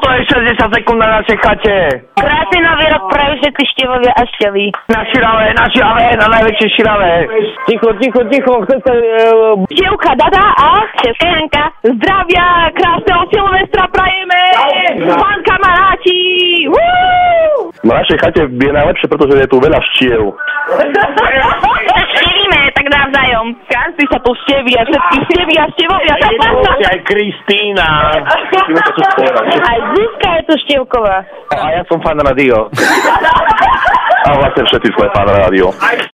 je 60 sekúnd na našej chate. Krásny nový rok prajú všetci števovia a števy. Na najväčšie širave. Ticho, chcete... Števka Dada a števka Janka. Zdravia, krásneho Silvestra prajeme! Pán kamaráti! Na našej chate je najlepšie, pretože je tu veľa štiev. Števíme, tak navzájom. Každý sa tu števia, všetky števia, števovia. Aj Kristína. Aj Zuzka je tu števková. A ja som fan rádio. A vlastne všetci sme fan rádio.